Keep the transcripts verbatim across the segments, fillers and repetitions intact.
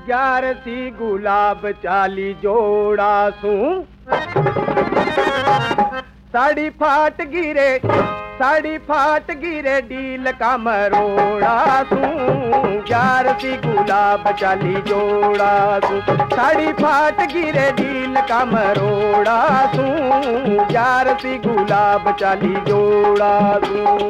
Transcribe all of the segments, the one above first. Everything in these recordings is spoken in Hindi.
ग्यारह सी गुलाब चाली जोड़ा सू साड़ी फाट गिरे साड़ी फाट गिरे डील का मरोड़ा सू ग्यारह सी गुलाब चाली जोड़ा सू साड़ी फाट गिरे डील का मरोड़ा सू ग्यारह सी गुलाब चाली जोड़ा सू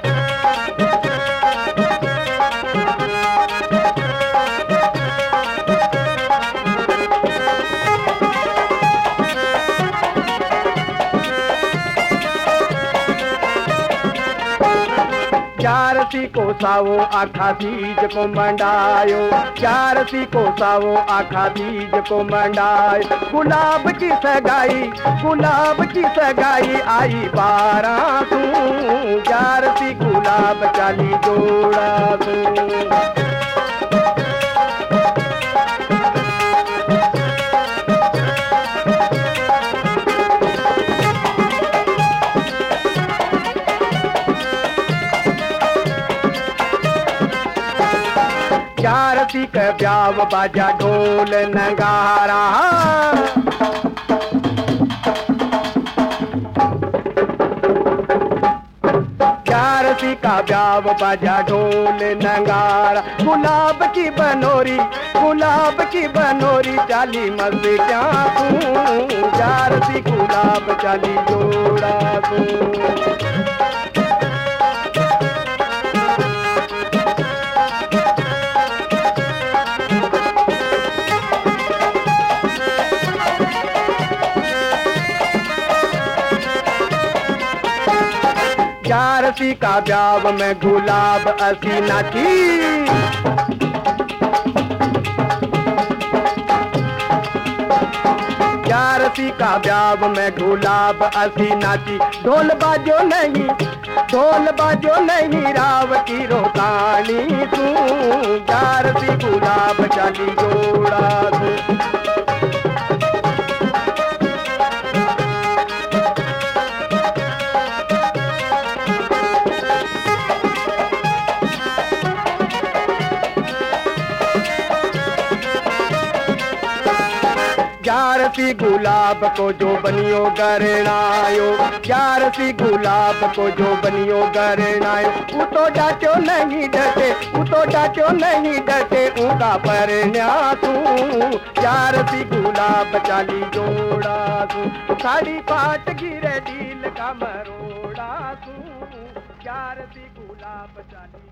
ग्यारसी को सावो आखा तीज को मंडायो ग्यारसी को सावो आखा तीज को मंडायो गुलाब की सगाई गुलाब की सगाई आई बारह सू ग्यारसी गुलाब चाली जोड़ा सू ग्यारसी का ब्याव बाजा ढोल नगारा ग्यारसी का ब्याव बाजा ढोल नगारा गुलाब की बनोरी गुलाब की बनोरी चाली मजे क्या तू ग्यारसी गुलाब चाली जोड़ा तू ग्यारसी का ब्याव में गुलाब असी नाची ग्यारसी का ब्याव में गुलाब असी नाची ढोल बाजो नहीं ढोल बाजो नहीं राव की रोकानी तू ग्यारसी गुलाब चाली जोड़ा तू ग्यारसी गुलाब को जो बनियो गरनायो ग्यारसी गुलाब को जो बनियो गरनायो वो तो डाचो नहीं डटे वो तो डाचो नहीं डटे उनका पर न्यासू ग्यारसी गुलाब चाली जोड़ा सू साड़ी फाट गिरे डील का मरोड़ा सू ग्यारसी गुलाब चाली